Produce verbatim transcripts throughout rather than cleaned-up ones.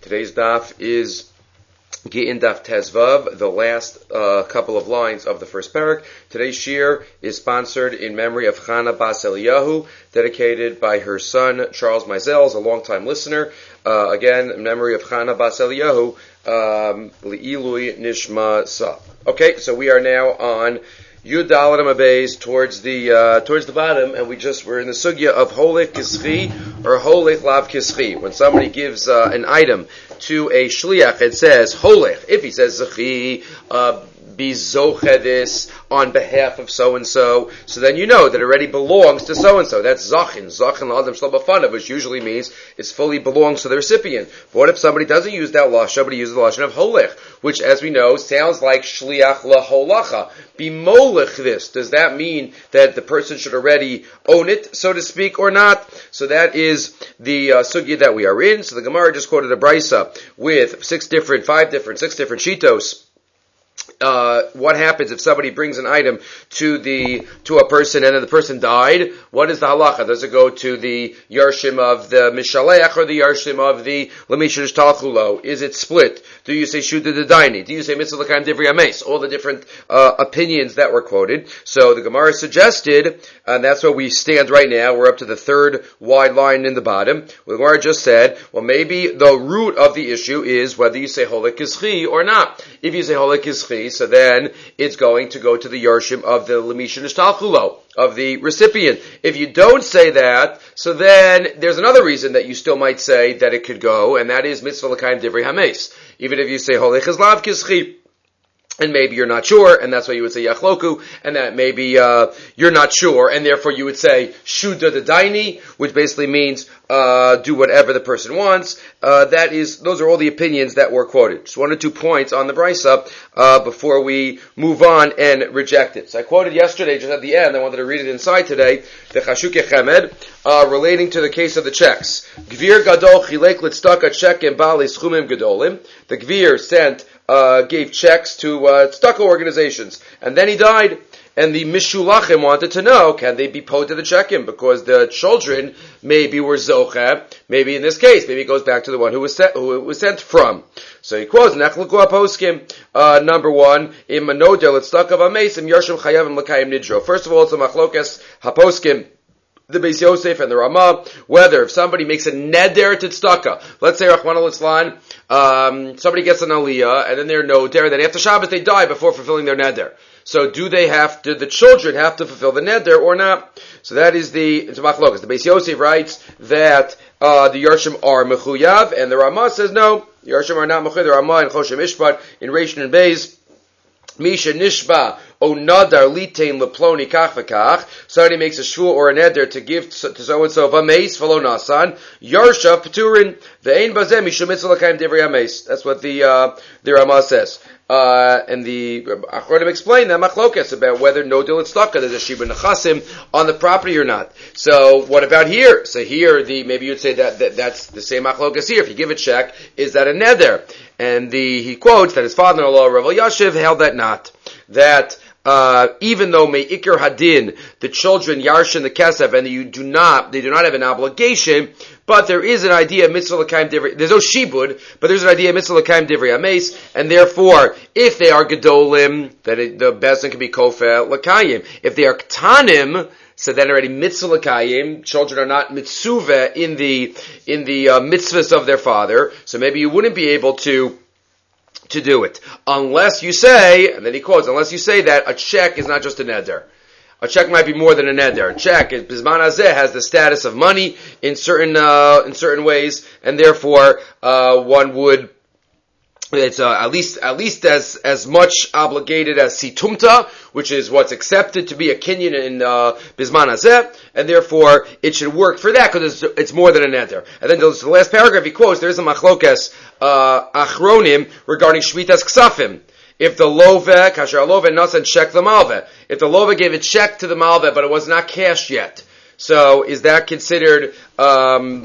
Today's daf is Gi'in Daf Tezvav, the last uh, couple of lines of the first parak. Today's shir is sponsored in memory of Chana Bas Eliyahu, dedicated by her son Charles Meisels, a longtime listener. Uh, again, in memory of Chana Bas Eliyahu, um, Li'ilui Nishma Sa. Okay, so we are now on Yud Dalet Amabeis towards the uh, towards the bottom, and we just were in the sugya of Holech Kischi or Holech Lav Kischi. When somebody gives uh, an item to a shliach, it says Holech. If he says Zechi, uh, be zochedis on behalf of so and so, so then you know that it already belongs to so and so. That's zachin, zachin l'adam shlo b'fanav, which usually means it fully belongs to the recipient. But what if somebody doesn't use that lashon, but he uses the lashon of holech, which, as we know, sounds like shliach laholacha. Be molech this. Does that mean that the person should already own it, so to speak, or not? So that is the uh, sugya that we are in. So the Gemara just quoted a brisa with six different, five different, six different shitos. Uh, what happens if somebody brings an item to the to a person and then the person died? What is the halacha? Does it go to the yarshim of the mishaleach or the yarshim of the lemishurish talchulo? Is it split? Do you say shuda the daini? Do you say mitzvah l'kaim divrei ames? All the different uh, opinions that were quoted. So the Gemara suggested, and that's where we stand right now. We're up to the third wide line in the bottom. The Gemara just said, well, maybe the root of the issue is whether you say holek kischi or not. If you say holek kischi, so then it's going to go to the yarshim of the lemisha nishtalchulo, of the recipient. If you don't say that, so then there's another reason that you still might say that it could go, and that is mitzvah l'kaim divrei hames. Even if you say holech lav kischi, and maybe you're not sure, and that's why you would say yachloku, and that maybe uh, you're not sure, and therefore you would say shuda the daini, which basically means uh, do whatever the person wants. Uh, that is, those are all the opinions that were quoted. Just one or two points on the brisa uh, before we move on and reject it. So I quoted yesterday, just at the end, I wanted to read it inside today, the Chashukei Chemed, uh, relating to the case of the checks. Gvir gadol chilek litzdaka chekim bali schumim gadolim. The Gvir sent Uh, gave checks to uh, tzedakah organizations, and then he died. And the mishulachim wanted to know, can they be paid to the chekim? Because the children maybe were zocha, maybe in this case, maybe it goes back to the one who was sent, who it was sent from. So he quotes, Nechluku aposkim, uh, number one, im manodel tzedakah v'amesim yarshim chayavim l'kayim nidro. First of all, it's a machlokas haposkim, the Beis Yosef and the Ramah, whether if somebody makes a neder to tzedakah, let's say Rachmana litzlan, um, somebody gets an aliyah, and then they're noder, then after Shabbos they die before fulfilling their neder. So do they have to, the children have to fulfill the neder or not? So that is the, it's a machlokas. The Beis Yosef writes that, uh, the Yarshim are mechuyav, and the Ramah says no, the Yarshim are not mechuyav. The Ramah in Choshen Mishpat, in Rishon and Beis, Misha Nishba, O Nadar Litain Leploni Kach V'Kach. Somebody makes a shvua or a neder to give to so and so Vameis V'Lo Nasan Yarsha Paturin Ve'Ein Bazeh Mishum Mitzvah L'Kayim Divrei Hameis. That's what the uh, the Ramah says. Uh, and the Achronim explain that machlokas about whether no dil tzedakah, there's a shiba nechasim on the property or not. So what about here? So here, the maybe you'd say that, that that's the same machlokas here. If you give a check, is that a neder? And the he quotes that his father-in-law Rav Elyashiv held that not that. Uh, even though me'ikar hadin, the children yarshin the kesef, and you do not, they do not have an obligation, but there is an idea of mitzvah l'kaim divrei, there's no shibud, but there's an idea of mitzvah l'kaim divrei ames, and therefore, if they are gedolim, then it, the bezin can be kofeh l'kayim. If they are ktanim, so then already mitzvah l'kayim, children are not mitzuveh in the, in the uh, mitzvahs of their father, so maybe you wouldn't be able to to do it. Unless you say, and then he quotes, unless you say that a check is not just a neder. A check might be more than a neder. A check, Bizman Hazeh, has the status of money in certain, uh, in certain ways, and therefore, uh, one would, it's, uh, at least, at least as, as much obligated as situmta, which is what's accepted to be a kinyan in, uh, Bizman Hazeh, and therefore, it should work for that, because it's, it's more than a neder. And then the last paragraph he quotes, there is a machlokas, uh, achronim, regarding shvitas ksafim. If the love, kasher love, nasan check the malve. If the love gave a check to the malve, but it was not cashed yet. So, is that considered, um,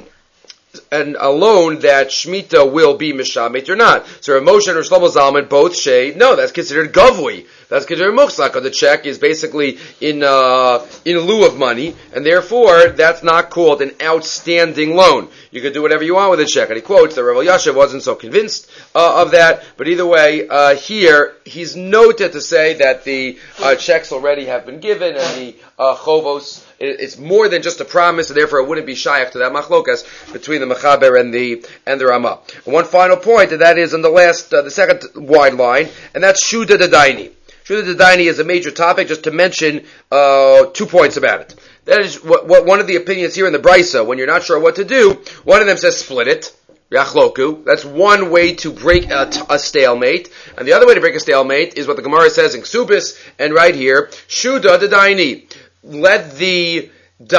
an, a loan that Shemitah will be mishamit or not? So Rav Moshe and Rav Shlomo Zalman both say, no, that's considered gavui. that's considered muchsak. The check is basically in uh, in lieu of money, and therefore that's not called an outstanding loan. You can do whatever you want with a check. And he quotes that Rav Elyashiv wasn't so convinced uh, of that, but either way, uh, here he's noted to say that the uh, checks already have been given, and the uh, chovos, it, it's more than just a promise, and therefore it wouldn't be shaykh to that machlokas between the Mechaber and the and the Ramah. And one final point, and that is on the last, uh, the second wide line, and that's Shuda Dadaini. Shuda Dadaini is a major topic. Just to mention uh, two points about it. That is what, what one of the opinions here in the Brisa. When you're not sure what to do, one of them says split it. Yachloku. That's one way to break a, a stalemate. And the other way to break a stalemate is what the Gemara says in Ksubis, and right here, Shuda Dadaini. Let the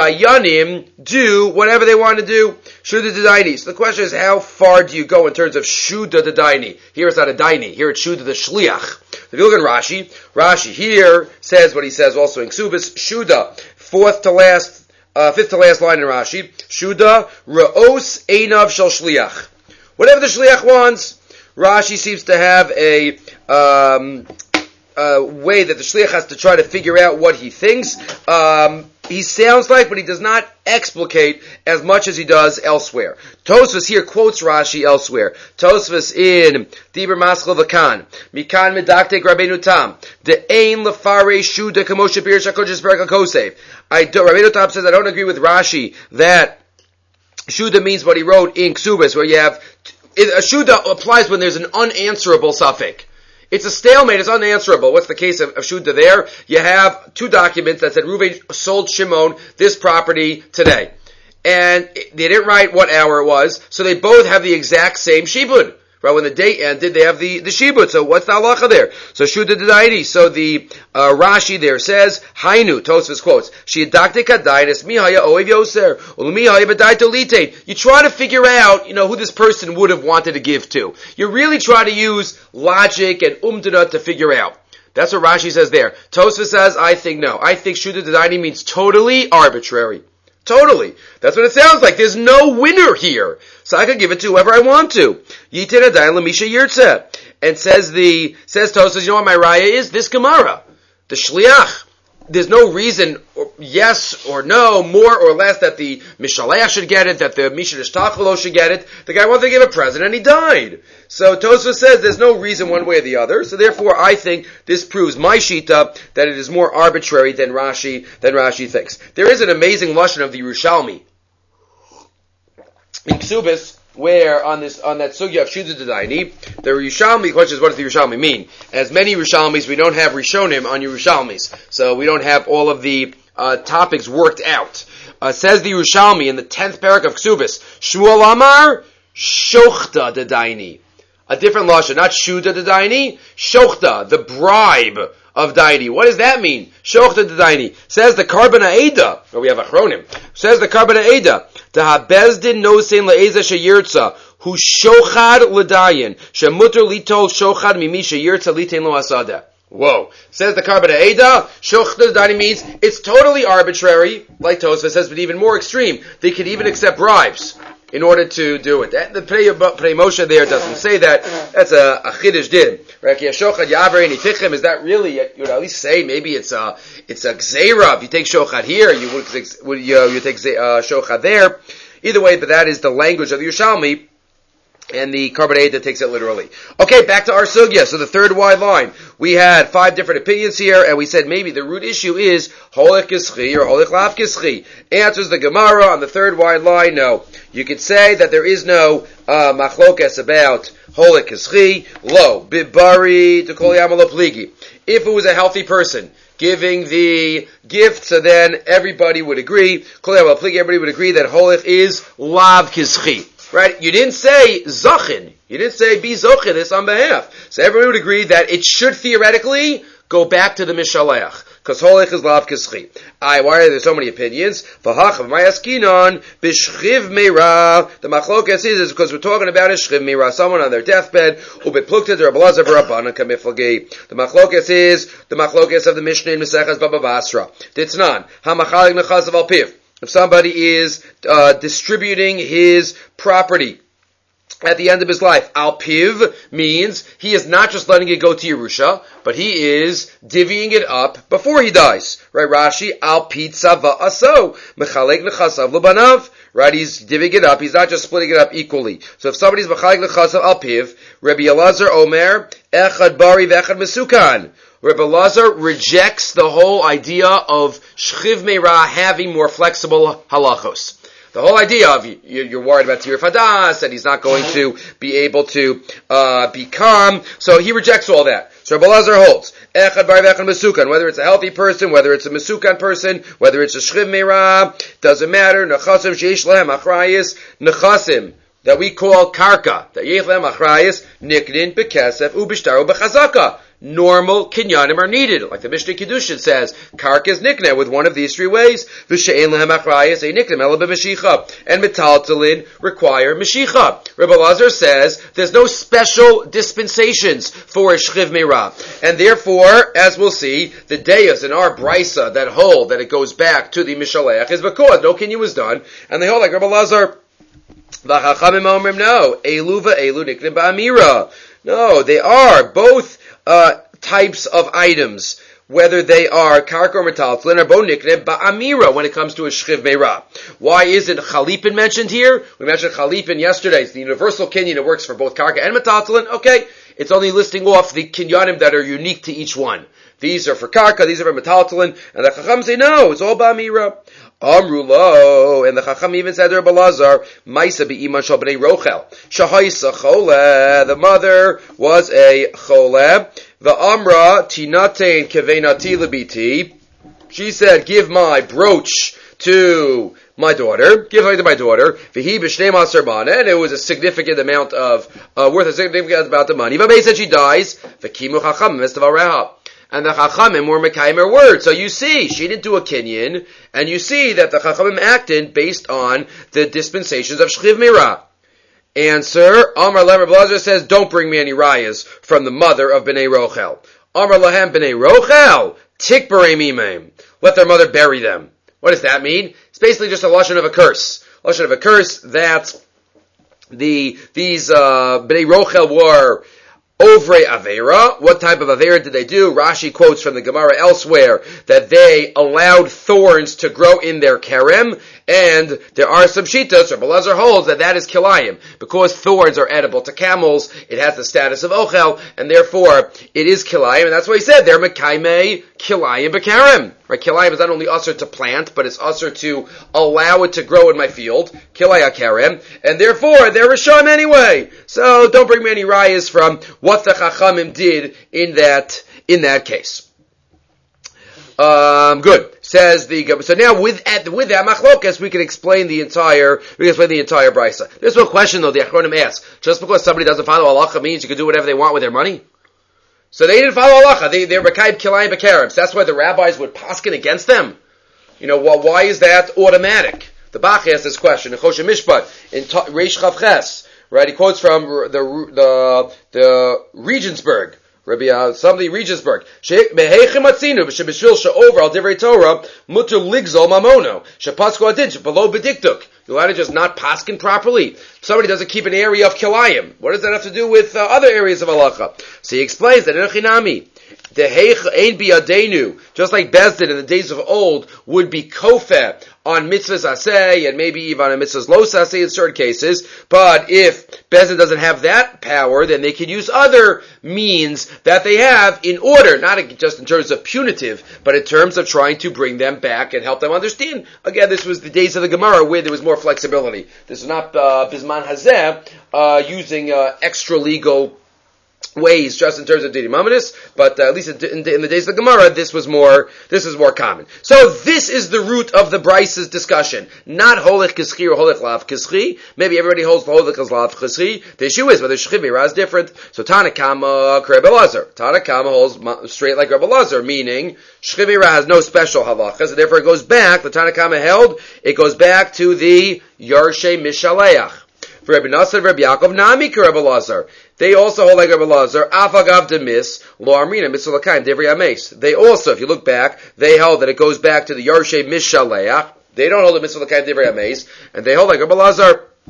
Dayanim do whatever they want to do. Shuda Dadaini. So the question is, how far do you go in terms of Shuda Dadaini? Here it's not a Daini. Here it's Shuda the Shliach. If you look at Rashi, Rashi here says what he says also in Ksubis, Shuda, fourth to last, uh, fifth to last line in Rashi, Shuda, Ra'os Einav Shel Shliach. Whatever the Shliach wants, Rashi seems to have a, um, a way that the Shliach has to try to figure out what he thinks. Um, he sounds like, but he does not explicate as much as he does elsewhere. Tosfos here quotes Rashi elsewhere. Tosfos in Dibur Maschil V'kan, Mikan Medaktek Rabbeinu Tam, De'ein Lefare Shuda Kamoshe Bir Shakodesh Berak HaKosev. I do, Rabbeinu Tam says, I don't agree with Rashi that Shuda means what he wrote in Ksubas, where you have, a Shuda applies when there's an unanswerable suffix. It's a stalemate, it's unanswerable. What's the case of, of Shuda there? You have two documents that said Reuven sold Shimon this property today. And they didn't write what hour it was, so they both have the exact same shibud. Right, when the day ended, they have the, the shibud. So what's the halacha there? So Shuda Dadaini. So the uh, Rashi there says, Hainu, Tosfos quotes, Shiadakte kadainis mihaya oev yoser, ulmihaya b'dai tolite. You try to figure out, you know, who this person would have wanted to give to. You really try to use logic and umdana to figure out. That's what Rashi says there. Tosfos says, I think no. I think Shuda Dadaini means totally arbitrary. Totally. That's what it sounds like. There's no winner here. So I can give it to whoever I want to. Yitin Adayin Lamisha Yirtzeh. And says the, says Tosfos, you know what my raya is? This Gemara. The Shliach. There's no reason, or yes or no, more or less, that the Mishalech should get it, that the Mishadesh Tachalo should get it. The guy wanted to give a present and he died. So Tosfos says there's no reason one way or the other. So therefore I think this proves my shita that it is more arbitrary than Rashi, than Rashi thinks. There is an amazing lashon of the Yerushalmi in Ksubis, where on this, on that sugya of Shuda Dadaini, the Yerushalmi, the question is, what does the Yerushalmi mean? As many Yerushalmis, we don't have Rishonim on Yerushalmis. So we don't have all of the, uh, topics worked out. Uh, says the Yerushalmi in the tenth parak of Ksubis, Shmuel Amar, Shochta Dadaini. A different lashon, not Shuda Dadaini, Shochta, the bribe of Daini. What does that mean? Shochta Dadaini. Says the Karban Ha'eda, or we have Achronim, says the Karban Ha'eda, the Habezdin Nosein La'eza Sheyirtza, who Shochad L'dayin, Shemuter Litol Shochad Mimi Sheyirtza Litain Lo Asada. Whoa. Says the Karban Ha'eda, Shochta Dadaini means it's totally arbitrary, like Tosfos says, but even more extreme. They could even accept bribes in order to do it. The Pnei Moshe there doesn't say that. That's a, a chiddush din. Right? Is that really, you would at least say maybe it's a, it's a gzeira. If you take shochad here, you would, would you, you take uh, shochad there. Either way, but that is the language of the Yerushalmi, and the Karban Ha'eda takes it literally. Okay, back to our sugya. So the third wide line. We had five different opinions here, and we said maybe the root issue is holich kischi or holich lav kischi. Answers the Gemara on the third wide line, no. You could say that there is no uh, machlokas about holich kischi, lo, bibari, to kol yamalo pligi. If it was a healthy person giving the gift, so then everybody would agree, kol yamalo pligi, everybody would agree that holich is lav kischi. Right? You didn't say zachin. You didn't say be zachin this on behalf. So everyone would agree that it should theoretically go back to the Mishalech. Because holich is lav kischi. Aye, why are there so many opinions? V'hachav mayaskinon b'shchiv meira. The machlokas is, is because we're talking about a shchiv meira, someone on their deathbed, u'beplukta derabalazav rabbanan kamiflagi. The machlokas is the machlokas of the Mishnah in Maseches Baba Basra. Ditznan, hamachalik nechasav al piv. If somebody is uh, distributing his property at the end of his life. Al Piv means he is not just letting it go to Yerusha, but he is divvying it up before he dies. Right, Rashi, Al Pizza Va'aso, Mechalek Nechasav Lebanav. Right, he's divvying it up, he's not just splitting it up equally. So if somebody's Mechalek Nechasav Al Piv, Rabbi Elazar Omer, Echad Bari Vechad Mesukan. Rabbi Elazar rejects the whole idea of Shchiv Meirah having more flexible halachos. The whole idea of you, you're worried about Tirif Hadas, and he's not going to be able to uh, be calm, so he rejects all that. So Rabbi Elazar holds, Echad Bar Vechad Mesukan, whether it's a healthy person, whether it's a Mesukan person, whether it's a Shchiv Meirah, doesn't matter, Nechasim Sheish Lehem Achrayis, Nechasim, that we call Karka, that Yeich Lehem Achrayis, Niknin Bekesef Ubishtaru Bechazaka. Normal kinyanim are needed. Like the Mishnah Kiddushin says, Karka is nikneh with one of these three ways. V'she'en lehem achrayas a niknem ela b'meshicha. And metaltalin require meshicha. Rebbe Elazar says there's no special dispensations for a shchiv meirah. And therefore, as we'll see, the deyas in our brisa that hold that it goes back to the Mishaleach is because no kinyan was done. And they hold like Rebbe Elazar, v'chachamim omrim no, elu v'elu niknem ba'amira. No, they are both Uh, types of items, whether they are karka or metaltlin or bonikne ba'amira when it comes to a shchiv meirah. Why isn't chalipin mentioned here? We mentioned chalipin yesterday. It's the universal kinyan that works for both karka and metaltlin. Okay, it's only listing off the kinyanim that are unique to each one. These are for karka, these are for metaltlin, and the chacham say no, it's all ba'amira. Amrulo, and the Chacham even said to Rabbi Elazar, Maisa be'iman shal b'nei Rochel, shahaisa chole, the mother was a chole, the Amra tinatein keveinati lebiti, she said, give my brooch to my daughter, give her to my daughter, v'hi b'shnei maser mana, and it was a significant amount of, uh, worth a significant amount of money. But they said she dies, v'kimu chacham mestav reha. And the Chachamim were Mekayim her word. So you see, she didn't do a kinyan, and you see that the Chachamim acted based on the dispensations of Shchiv Meirah. Answer, Amar Lemer Blazer says, don't bring me any rayas from the mother of Bnei Rochel. Amar Lahem Bnei Rochel, Tik Barei Mimim. Let their mother bury them. What does that mean? It's basically just a lashon of a curse. Lashon of a curse that the, these, uh, Bnei Rochel were Ovre Avera. What type of Avera did they do? Rashi quotes from the Gemara elsewhere that they allowed thorns to grow in their kerem, and there are some shitas, or Belazar holds that that is kilayim. Because thorns are edible to camels, it has the status of ochel, and therefore it is kilayim, and that's why he said they're mekaimei kilayim bekerem. Right, kilayim is not only usher to plant, but it's usher to allow it to grow in my field, kilaya kerem, and therefore they're rishon anyway. So don't bring me any rayas from what the Chachamim did in that in that case. Um, good. Says the so now with at with that machlokas we can explain the entire we can explain the entire brisa. There's no question though. The Achronim asks, just because somebody doesn't follow halacha means you can do whatever they want with their money. So they didn't follow halacha. They they're mekayim kilayim bekarem. So that's why the rabbis would paskin against them. You know, well, why is that automatic? The Bach asked this question in Choshen Mishpat in Reish Chav Ches. Right, he quotes from the the the Regensburg. Rabbi uh, somebody Regensburg. Mehechem atzinu b'shebishvil she'over al divrei Torah muter ligzol mamono shepasku adin below bediktuk. You're allowed to just not paskin properly. If somebody doesn't keep an area of kilayim, what does that have to do with uh, other areas of halacha? So he explains that in Echinami, the heich ein biadenu, just like Bezdin in the days of old would be kofeh on mitzvahs aseh and maybe even on mitzvahs los aseh in certain cases. But if Bezdin doesn't have that power, then they can use other means that they have in order, not just in terms of punitive, but in terms of trying to bring them back and help them understand. Again, this was the days of the Gemara where there was more flexibility. This is not uh, Bisman Hazeh uh, using uh, extra legal ways, just in terms of Didi Mamonis, but uh, at least in, in the days of the Gemara, this was more, this is more common. So this is the root of the Brice's discussion. Not Holich Kischri or Holich Lav Kischri. Maybe everybody holds the Holich Lav Kischri. The issue is whether Shchiv Meirah is different. So Tanakama, Rebbe Elazar. Tanakama holds straight like Rebbe Elazar, meaning Shchiv Meirah has no special halachas, and therefore it goes back, the Tanakama held, it goes back to the Yarshe Mishaleach. For Rabbi Nasser, Rabbi Yaakov, Nami Rebbe Elazar. They also hold like Rebbe Elazar, Afagav Demis, Lo Amrina, Mitzvah L'Kaim, Devrei Ames. They also, if you look back, they held that it goes back to the Yarshe Mishaleach. They don't hold the Mitzvah L'Kaim, Devrei Ames, and they hold like Rebbe Elazar,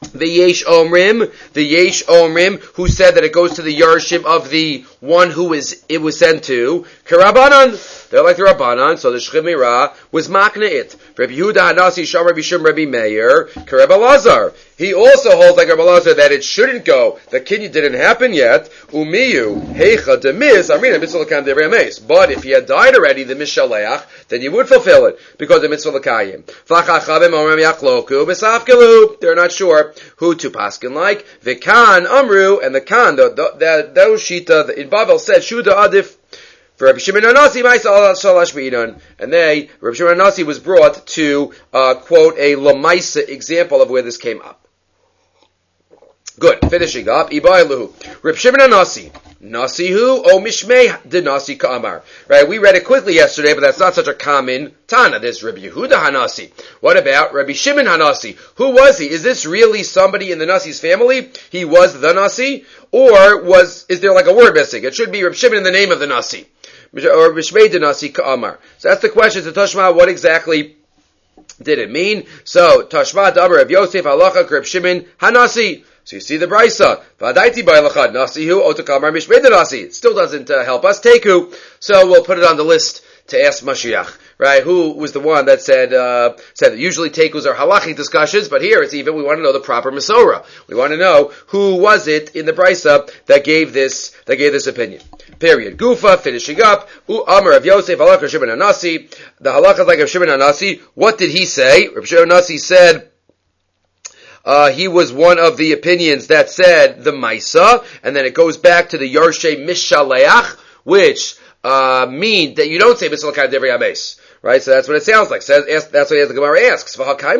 The Yesh Omrim, the Yesh Omrim, who said that it goes to the Yarshim of the one who is it was sent to. Karabanan, they're like the Rabbanan, so the Shchiv Meirah was makna it. Rabbi Yehuda Hanasi Sham Rabbi Shim Rabbi Meir, Kareb Elazar. He also holds like Rabbi Elazar that it shouldn't go. The kinyan didn't happen yet. Umiyu Heicha Demis Amrina Mitzvah L'Kayim Devrei Ames. But if he had died already, the Mishaleach, then you would fulfill it because the Mitzvah L'Kayim. Flachachavim Omrim Yachloku B'Safkelu. They're not sure who to paskin like. V'Kan Amru, and the Kan, the, the, the, those Shita in Babel said Shuda Adif. For Rabbi Shimon Hanasi, and they, Rabbi Shimon Hanasi was brought to uh, quote a Lamaisa example of where this came up. Good. Finishing up. Ibailuhu. Rabbi Shimon Hanasi. Nasihu o Mishmei de Nasi Ka'amar. Right, we read it quickly yesterday, but that's not such a common Tana. There's Rabbi Yehuda Hanasi. What about Rabbi Shimon Hanasi? Who was he? Is this really somebody in the Nasi's family? He was the Nasi? Or was, is there like a word missing? It should be Rabbi Shimon in the name of the Nasi. Or Mishmei de Nasi Ka'amar. So that's the question to Tashma, what exactly did it mean? So, Tashma Dabar of Yosef Halacha Rabbi Shimon Hanasi. So you see the Brisa. V'adaiti b'alachad nasihu otakamar mishmei de nasi. It still doesn't uh, help us. Teku. So we'll put it on the list to ask Mashiach. Right? Who was the one that said, uh, said that usually tekus are halachic discussions, but here it's even, we want to know the proper Masorah. We want to know who was it in the Brisa that gave this, that gave this opinion. Period. Gufa, finishing up. U Amar of Yosef, halakha Shimon Hanasi. The halakha is like of Shimon Hanasi. What did he say? Rabbi Shimon Hanasi said, Uh, he was one of the opinions that said the Maisa, and then it goes back to the Yarshe Mishaleach, which, uh, mean that you don't say Mitzvah L'Kayim Devrei Ames. Right? So that's what it sounds like. So that's what the Gemara asks.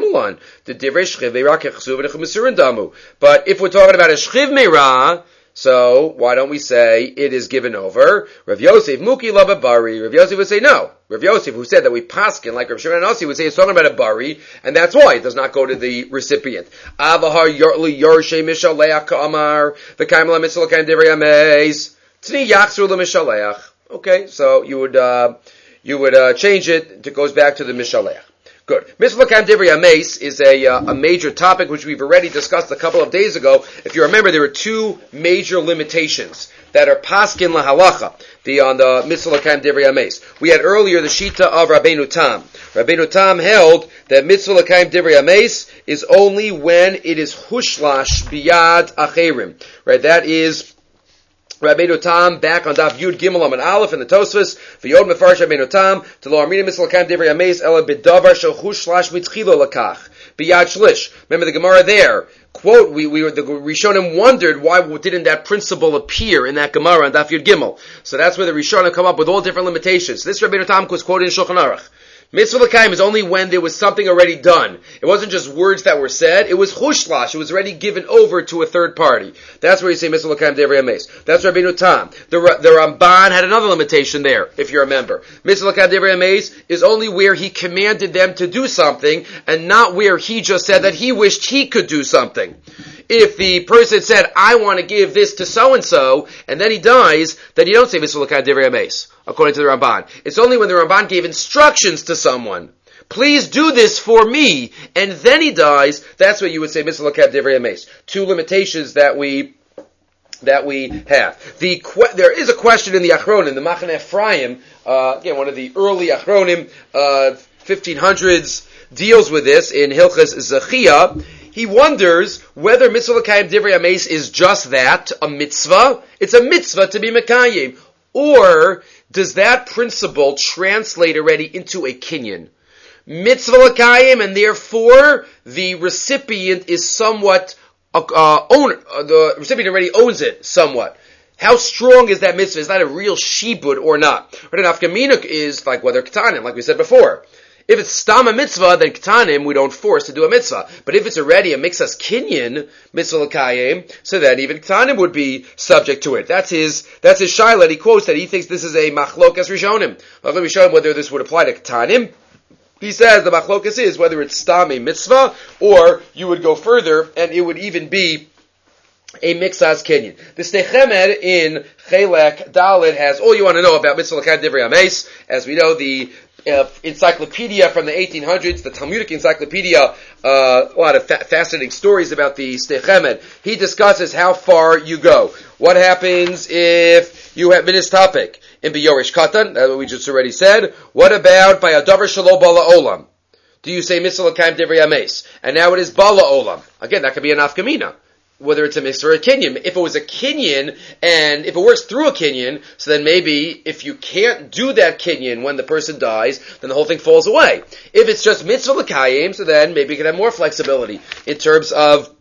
The Divrei Shchiv Meirah Kechsuv and Misurin Damu. But if we're talking about a Shchiv Meirah, so why don't we say it is given over? Rav Yosef Muki Lava Bari. Rav Yosef would say no. Rav Yosef, who said that we paskin like Rav Shimon Hanasi, would say it's talking about a bari, and that's why it does not go to the recipient. Avahar Yorli Yorshe Mishaleach Ka'amar V'Kaim La Mitzvah L'Kayim Devrei Ames Tni Yachzru LaMishaleach. Okay, so you would uh, you would uh, change it. It goes back to the Mishaleach. Good. Mitzvah L'Kayim Devrei Ames is a uh, a major topic which we've already discussed a couple of days ago. If you remember, there are two major limitations that are paskin lahalacha, the on the Mitzvah L'Kayim Devrei Ames. We had earlier the shita of Rabbeinu Tam. Rabbeinu Tam held that Mitzvah L'Kayim Devrei Ames is only when it is hushlash biyad acherim. Right, that is Rabbeinu Tam back on Daf Yud Gimel Amud Aleph in the Tosfos. V'yod mefarish Rabbeinu Tam to lo armina Mitzvah L'Kayim Devrei Ames ela b'davar shel hushlash mitzchilo lakach biyad shlish. Remember the Gemara there. Quote, we, we were, the Rishonim wondered why didn't that principle appear in that Gemara on Daf Yud Gimel. So that's where the Rishonim come up with all different limitations. This Rabbeinu Tam was quoted in Shulchan Aruch. Mitzvah L'Kayim is only when there was something already done. It wasn't just words that were said. It was hushlash. It was already given over to a third party. That's where you say Mitzvah L'Kayim Devrei Ames. That's Rabbeinu Tam. The, the Ramban had another limitation there, if you remember. Mitzvah L'Kayim Devrei Ames is only where he commanded them to do something, and not where he just said that he wished he could do something. If the person said, I want to give this to so-and-so, and then he dies, then you don't say Mitzvah L'Kayim Devrei Ames, according to the Ramban. It's only when the Ramban gave instructions to someone, please do this for me, and then he dies, that's what you would say Mitzvah L'Kayim Devrei Ames. Two limitations that we that we have. The que- there is a question in the Achronim, the Machane Ephraim, uh, again, one of the early Achronim, uh, fifteen hundreds, deals with this in Hilchas Zechiyah. He wonders whether Mitzvah L'Kayim Divrei Ames is just that, a mitzvah. It's a mitzvah to be Mekayim. Or does that principle translate already into a kinyan? Mitzvah L'Kayim, and therefore the recipient is somewhat, uh, uh, own, uh, the recipient already owns it somewhat. How strong is that mitzvah? Is that a real shibud or not? But an afkaminuk is like whether ketanim, like we said before. If it's stam a mitzvah, then ketanim we don't force to do a mitzvah. But if it's already a mixas kinyan, mitzvah l'kayim, so then even ketanim would be subject to it. That's his, that's his shayla. He quotes that he thinks this is a machlokas rishonim. Let me show him whether this would apply to ketanim. He says the machlokas is whether it's stam a mitzvah, or you would go further, and it would even be a mixas kinyan. The Shnei Chemed in Chelek Dalet has all you want to know about Mitzvah L'Kayim Divrei Ames. As we know, the uh, encyclopedia from the eighteen hundreds, the Talmudic encyclopedia, uh, a lot of fa- fascinating stories about the Sdei Chemed. He discusses how far you go. What happens if you have minis topic in B'Yorish Katan? That's what we just already said. What about by a davar shelo bala olam? Do you say mitzvah l'kaim divrei ames? And now it is bala olam. Again, that could be an afkamina, whether it's a mitzvah or a kinyan. If it was a kinyan, and if it works through a kinyan, so then maybe if you can't do that kinyan when the person dies, then the whole thing falls away. If it's just mitzvah l'kayim, so then maybe you can have more flexibility in terms of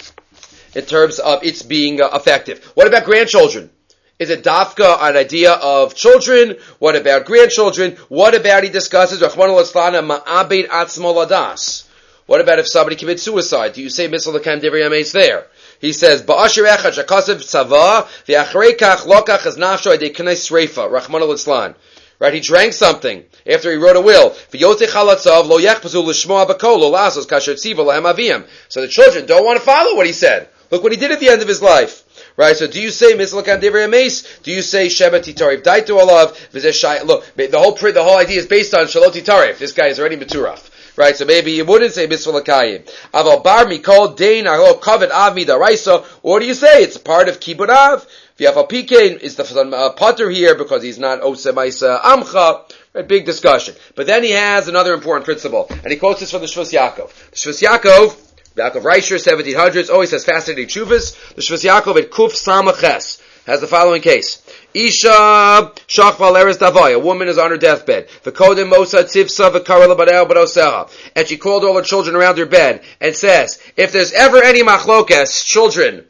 in terms of its being uh, effective. What about grandchildren? Is it dafka an idea of children? What about grandchildren? What about, he discusses, Rachmana litzlan ma'abed atzmo ladas? What about if somebody commits suicide? Do you say mitzvah l'kaim divrei ames there? He says, Ba'ashir echad shakasev tzava, v'achrei kach lokach es nafsho adei knei sreifa, Rachmana litzlan. Right, he drank something after he wrote a will. V'yotei chalatzav lo yechpazu l'shmoa b'kol lo lasos kasher tziva lahem aviyam. So the children don't want to follow what he said. Look what he did at the end of his life. Right, so do you say mitzvah l'kaim divrei ames? Do you say sheba titarif daitu alav? Look, the whole the whole idea is based on shalot titarif. This guy is already maturaf. Right, so maybe you wouldn't say mitzvah l'kayim. Aval bar mikol dein aro kavod av midaraisa. Or do you say it's part of kibbud av? V'yafal pikein is the uh, potter here because he's not osemaisa amcha. Right, big discussion. But then he has another important principle, and he quotes this from the Shvus Yaakov. The Shvus Yaakov, Yaakov Reisher, seventeen hundreds, always has fascinating chuvas. The Shvus Yaakov at Kuf Samaches has the following case. Isha shachval eres davai. A woman is on her deathbed. V'kodem mosa tivsa v'kara l'baneo b'noseha. And she called all her children around her bed and says, if there's ever any machlokes, children,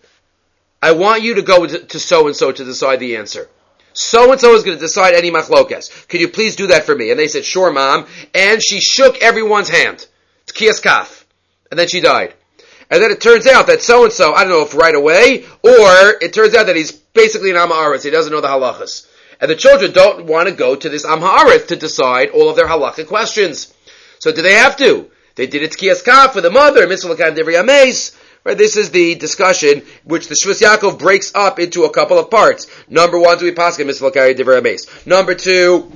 I want you to go to so-and-so to decide the answer. So-and-so is going to decide any machlokes. Could you please do that for me? And they said, sure, Mom. And she shook everyone's hand. It's kiyas kaf. And then she died. And then it turns out that so-and-so, I don't know if right away, or it turns out that he's basically an Am Haaretz. He doesn't know the halachas. And the children don't want to go to this Am Haaretz to decide all of their halachic questions. So do they have to? They did it Tkiyas Kaf for the mother, Mitzvah L'Kaim Divrei Ames. Right, this is the discussion which the Shvus Yaakov breaks up into a couple of parts. Number one, do we paskin Mitzvah L'Kaim Divrei Ames? Number two,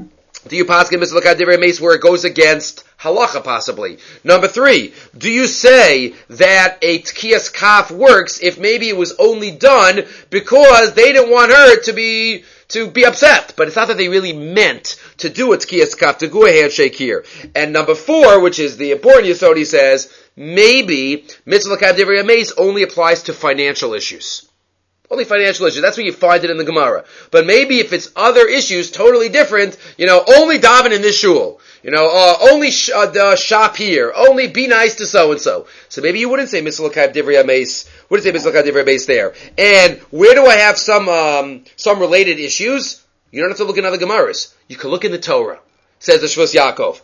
do you paskin Mitzvah L'Kaim Divrei Ames where it goes against halacha possibly? Number three, do you say that a Tkiyas Kaf works if maybe it was only done because they didn't want her to be to be upset, but it's not that they really meant to do a Tkiyas Kaf, to do a handshake here. And number four, which is the important yesod, he says, maybe Mitzvah L'Kaim Divrei Ames only applies to financial issues. Only financial issues. That's where you find it in the Gemara. But maybe if it's other issues, totally different, you know, only daven in this shul. You know, uh, only sh- uh, uh, shop here. Only be nice to so-and-so. So maybe you wouldn't say Mitzvah L'Kaim Divrei Ames. Wouldn't say Mitzvah L'Kaim Divrei Ames there. And where do I have some, um, some related issues? You don't have to look in other Gemaras. You can look in the Torah. Says the Shvus Yaakov.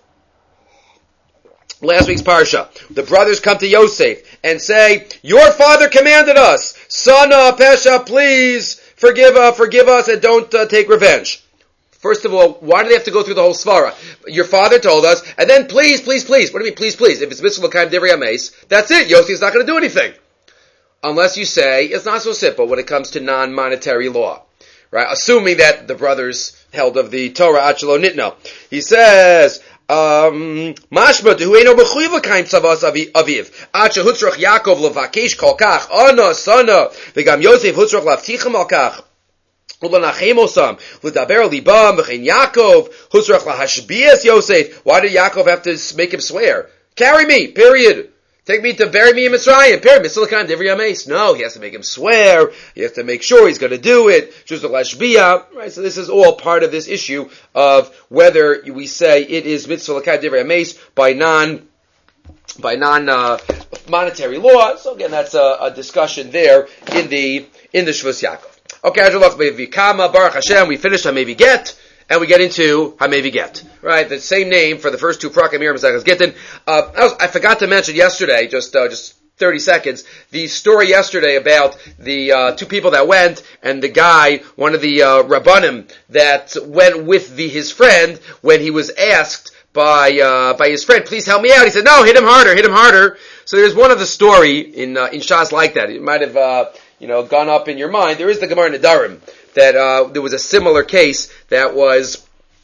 Last week's parsha, the brothers come to Yosef and say, your father commanded us, son of Pesha, please forgive, uh, forgive us and don't uh, take revenge. First of all, why do they have to go through the whole svara? Your father told us, and then please, please, please. What do you mean, please, please? If it's Mitzvah L'Kaim Divrei Ames, that's it. Yosef's not going to do anything. Unless you say, it's not so simple when it comes to non-monetary law. Right? Assuming that the brothers held of the Torah, Achelo Nitno. He says, Um, mashma hu eino mechuyev l'kaim tzavas aviv. Ad shehutzrach Yaakov levakesh kol kach ana sana v'gam Yosef hutzrach lavtichem al kach ulanachem osam l'daber libam v'chein Yaakov hutzrach lahashbias Yosef. Why did Yaakov have to make him swear? Carry me, period. Take me to bury me in Mitzrayim, period. Mitzvah L'Kaim Divrei Ames. No, he has to make him swear. He has to make sure he's going to do it. Just a lashbia. Right? So this is all part of this issue of whether we say it is Mitzvah L'Kaim Divrei Ames by non, by non, uh, monetary law. So again, that's a, a discussion there in the, in the Shvus Yaakov. Okay, Adulach Mevikama, Baruch Hashem, we finished on Mevi Get. And we get into Hamevi Get, right? The same name for the first two Prakim here, Maseches Gittin. Uh, I, was, I forgot to mention yesterday, just uh, just thirty seconds, the story yesterday about the uh, two people that went, and the guy, one of the uh, Rabbanim that went with the, his friend when he was asked by uh, by his friend, please help me out. He said, no, hit him harder, hit him harder. So there's one of the story in uh, in Shas like that. It might have uh, you know gone up in your mind. There is the Gemara Nedarim. That uh, there was a similar case that was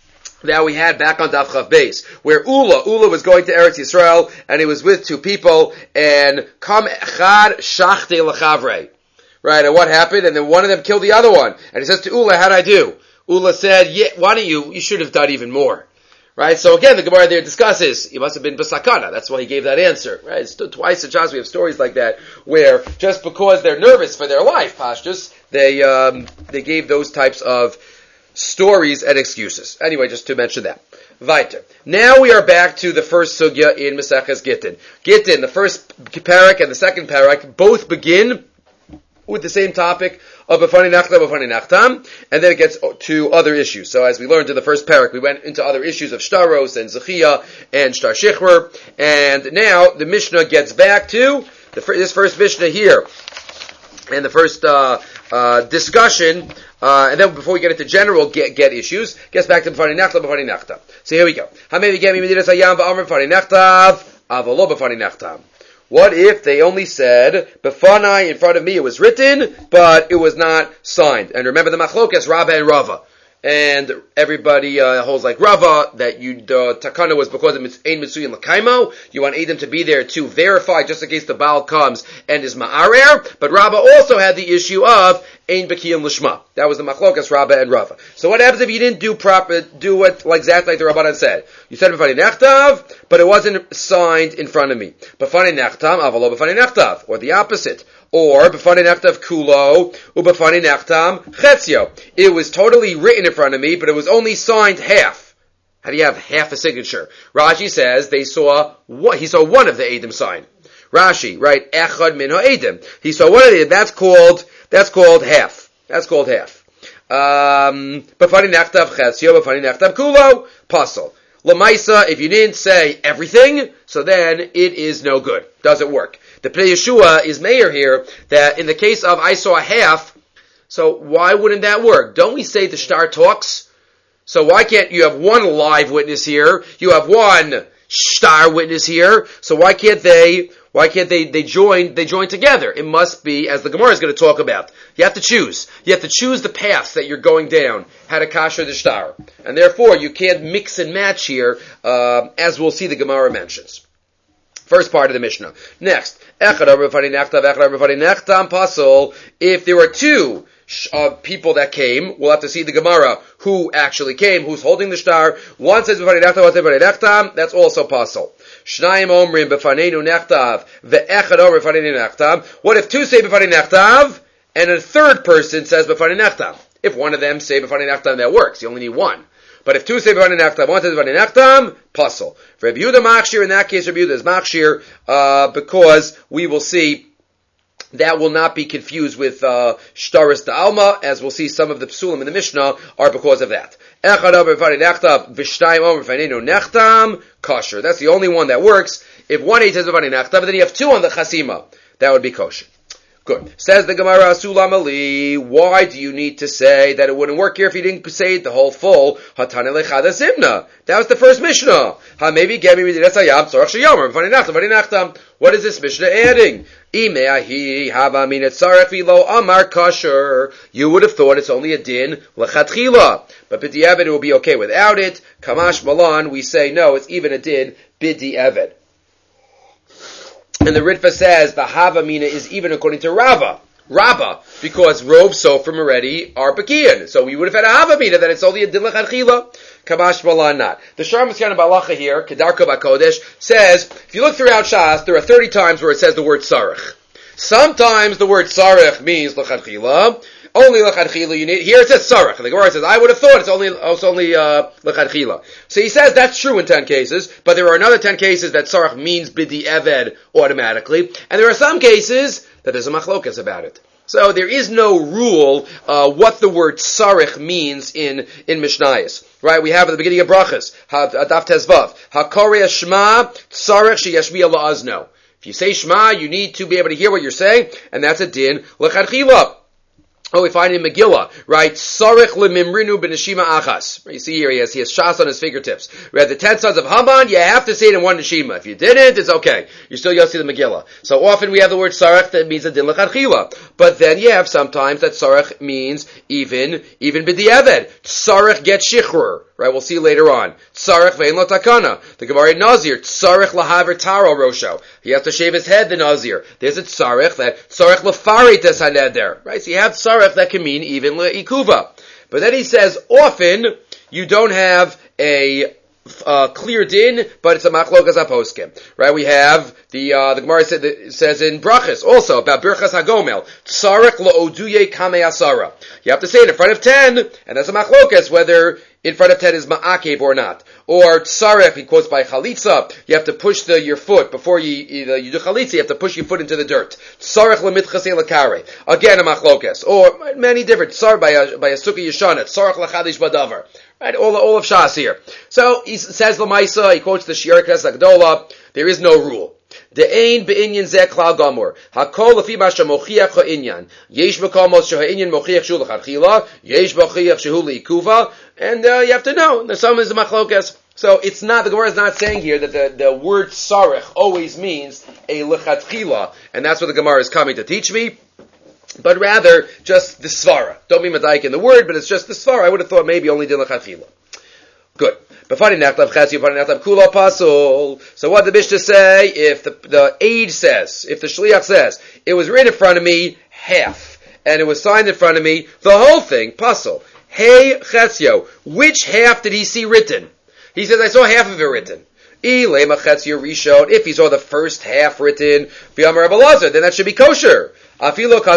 that we had back on Daf Chav Beis, where Ula, Ula was going to Eretz Yisrael, and he was with two people, and Kam Echad Shachte L'Chavrei. Right, and what happened? And then one of them killed the other one. And he says to Ula, how'd I do? Ula said, yeah, why don't you, you should have done even more. Right, so again, the Gemara there discusses, you must have been Basakana. That's why he gave that answer. Right, it's twice in Shas we have stories like that, where just because they're nervous for their life, Pashtus, they, um, they gave those types of stories and excuses. Anyway, just to mention that. Weiter. Now we are back to the first sugya in Maseches Gittin. Gittin, the first parak and the second parak, both begin with the same topic of B'fani Nachtam, B'fani Nachtam, and then it gets to other issues. So as we learned in the first parak, we went into other issues of Shtaros and Zechia and Shtar Shichver, and now the Mishnah gets back to the, this first Mishnah here, and the first uh, uh, discussion, uh, and then before we get into general get, get issues, gets back to B'fani Nachtam, B'fani Nachtam. So here we go. Hamevi Gemi Medinas Hayam B'Amr B'fani Nachtav, Avolo B'fani Nachtam. What if they only said, Befanai, in front of me it was written, but it was not signed? And remember the machlokas, Rabba and Rava. And everybody uh, holds like Rava, that you the takana was because of Ein Mitsuyin L'Kaimo. You want Adam to be there to verify, just in case the Baal comes and is Ma'arer. But Rava also had the issue of Ein B'kiyim L'Shma. That was the machlokas, Rabba and Rava. So what happens if you didn't do proper, do it like exactly like the Rabbanan said? You said B'fani Nechtav, but it wasn't signed in front of me. B'fani Nechtam, Avalo B'fani Nechtav. Or the opposite. Or, B'fani Nechtav Kulo, U'B'fani Nechtam Chetzio. It was totally written in front of me, but it was only signed half. How do you have half a signature? Rashi says they saw, one, he saw one of the Edom sign. Rashi, right, Echad Min HaEdim. He saw one of the, that's called, that's called half. That's called half. Um, B'fani Nechtav Chetzio, B'fani Nechtam Kulo, Puzzle. Lamaisa, if you didn't say everything, so then it is no good. Doesn't work. The Pnei Yeshua is mayor here that in the case of I saw half, so why wouldn't that work? Don't we say the Shtar talks? So why can't you have one live witness here? You have one Shtar witness here. So why can't they, why can't they, they join, they join together? It must be, as the Gemara is going to talk about. You have to choose. You have to choose the paths that you're going down. How to kasher the Shtar. And therefore, you can't mix and match here, uh, as we'll see the Gemara mentions. First part of the Mishnah. Next, if there were two uh, people that came, we'll have to see the Gemara who actually came, who's holding the shtar. One says b'fani nechtav, one says b'fani nechtam. That's also pasul. Shnayim omrim b'fanenu nechtav ve'echad omrim b'fanenu nechtam. What if two say b'fani nechtav and a third person says b'fani nechtam? If one of them say b'fani nechtam, that works. You only need one. But if two say b'fani nechtam, one says b'fani nechtam, pasul. For Rabbi Yehuda machshir, in that case Rabbi Yehuda is machshir, uh, because we will see that will not be confused with uh, shtaris da'alma, as we'll see some of the psulim in the Mishnah are because of that. Echad omer b'fani nechtav, v'shnayim omer b'fanenu nechtam, kosher. That's the only one that works. If one says b'fani nechtav, then you have two on the chasima. That would be kosher. Good. Says the Gemara, Sulam Ali, why do you need to say that it wouldn't work here if you didn't say the whole full? Hatane lechada simna. That was the first Mishnah. Ha maybe gemi midresayam tzorach sheyomer b'fani nechtam b'fani nechtam. What is this Mishnah adding? Imeahi hava min etzarech v'lo amar kosher. You would have thought it's only a din lechatchila, but b'di'evet it will be okay without it. Kamash malan, we say no, it's even a din b'di'evet. And the Ritva says the Havamina is even according to Rava. Rabba, because Rov Sofrim already are Bakiyan. So we would have had a Havamina that it's only a Dilach Archila. Kamash Malan not. The Shar Maskan Balacha here, Kedarko Bakodesh, says, if you look throughout Shas, there are thirty times where it says the word Sarech. Sometimes the word Sarech means L'chadchila. Only L'chadchila you need. Here it says Sarech. And the Gemara says, I would have thought it's only, it's only, uh, L'chadchila. So he says that's true in ten cases, but there are another ten cases that Sarech means Bidi Eved automatically. And there are some cases that there's a machlokas about it. So there is no rule, uh, what the word Sarech means in, in Mishnayos. Right? We have at the beginning of Brachas, Daf Tezvav, HaKorei Shema, Sarech Sheyashmiya La'azno. If you say Shema, you need to be able to hear what you're saying, and that's a din L'chadchila. Oh, we find in Megillah, right? Sarech lemimrinu b'neshima achas. You see here, he has, he has shas on his fingertips. We have the ten sons of Haman, you have to say it in one neshima. If you didn't, it's okay. You're still going to see the Megillah. So often we have the word sarech that means a din l'chadchila. But then you have sometimes that sarech means even, even b'di'eved. Sarech get shichrur. right? We'll see later on. Tzarech ve'en lo takana. The Gemara in Nazir, tzarech lahaver taro rosho. He has to shave his head, the Nazir. There's a tzarech that, tzarech lefarit es haneder, right? So you have tzarech that can mean even le'ikuva. But then he says, often, you don't have a Uh, clear din, but it's a machlokas aposkim, right? We have the uh, the Gemara said, that says in Brachas also about Birchas Hagomel, Tzarech la'oduye kamei asara. You have to say it in front of ten, and that's a machlokas whether in front of ten is ma'akev or not. Or Tzarech, he quotes by Chalitza, you have to push the, your foot before you, you, you do Chalitza, you have to push your foot into the dirt. Tzarech l'mitchasei l'karei. Again a machlokas. Or many different. Tzar by a, by a sukkah yeshana. Tzarech l'chadish badavar. Right, all, all of Shas here. So, he says Lamaisa, he quotes the Shiur Knes Agdola, there is no rule. De'ein be'inyan zeh klal gamur. Hakol lefi ma shemochiach ha'inyan. Yesh v'komos sheha'inyan mochiach shu l'chadchila. Yesh mochiach shehu li'ikuva. And uh, you have to know, the some is the machlokas. So, it's not, the Gemara is not saying here that the, the word sarech always means a l'chadchila. And that's what the Gemara is coming to teach me. But rather, just the svara. Don't be madaik in the word, but it's just the svara. I would have thought maybe only din l'chadchila. Good. So what did the Mishnah say? If the, the aid says, if the shliach says, it was written in front of me, half, and it was signed in front of me, the whole thing, pasul. Hey chetzio, which half did he see written? He says, I saw half of it written. If he saw the first half written, then that should be kosher. Right, we had